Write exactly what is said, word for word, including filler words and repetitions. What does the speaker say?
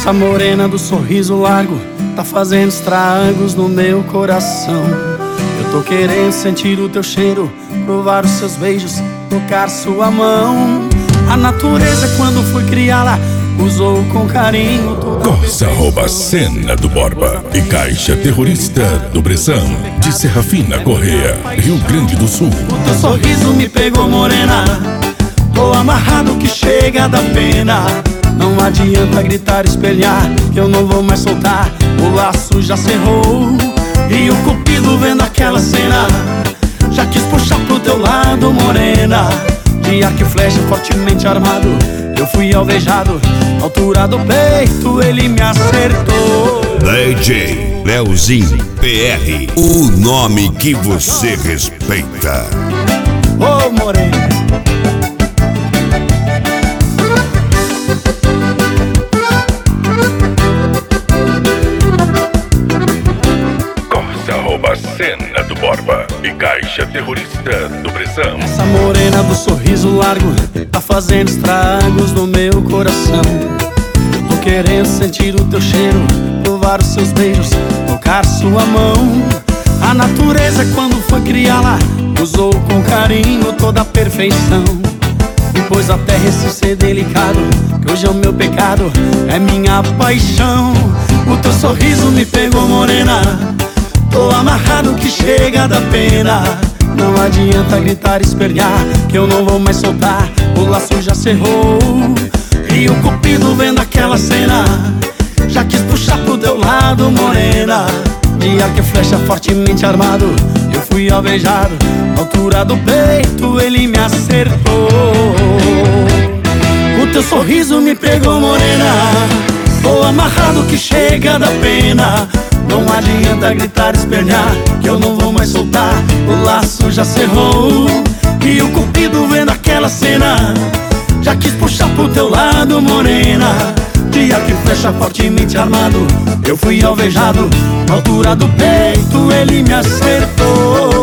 Essa morena do sorriso largo tá fazendo estragos no meu coração. Eu tô querendo sentir o teu cheiro, provar os seus beijos, tocar sua mão. A natureza, quando foi criá-la, usou com carinho toda a Corsa rouba cena do Borba e Caixa Terrorista do Bressão, de Serrafina Correia, Rio Grande do Sul. O teu sorriso me pegou, morena, tô amarrado que chega da pena. Não adianta gritar, espelhar, que eu não vou mais soltar. O laço já cerrou e o cupido vendo aquela cena já quis puxar pro teu lado, morena. De arco e flecha fortemente armado, eu fui alvejado, altura do peito ele me acertou. D J Leozinho P R, o nome que você respeita. Ô, morena, Cena do Borba e Caixa Terrorista do Bressão. essa morena do sorriso largo tá fazendo estragos no meu coração. Eu tô querendo sentir o teu cheiro, provar os seus beijos, tocar sua mão. A natureza, quando foi criá-la, usou com carinho toda a perfeição. E pôs a terra esse ser delicado, que hoje é o meu pecado, é minha paixão. O teu sorriso me pegou, morena, tô amarrado que chega da pena. Não adianta gritar, espernear, que eu não vou mais soltar. O laço já cerrou e o cupido vendo aquela cena já quis puxar pro teu lado, morena. De arco e flecha fortemente armado, eu fui alvejado, altura do peito ele me acertou. O teu sorriso me pegou, morena, tô amarrado que chega da pena. Não adianta gritar, espernear, que eu não vou mais soltar. O laço já cerrou e o cupido vendo aquela cena já quis puxar pro teu lado, morena. De arco e flecha fortemente armado, eu fui alvejado, na altura do peito ele me acertou.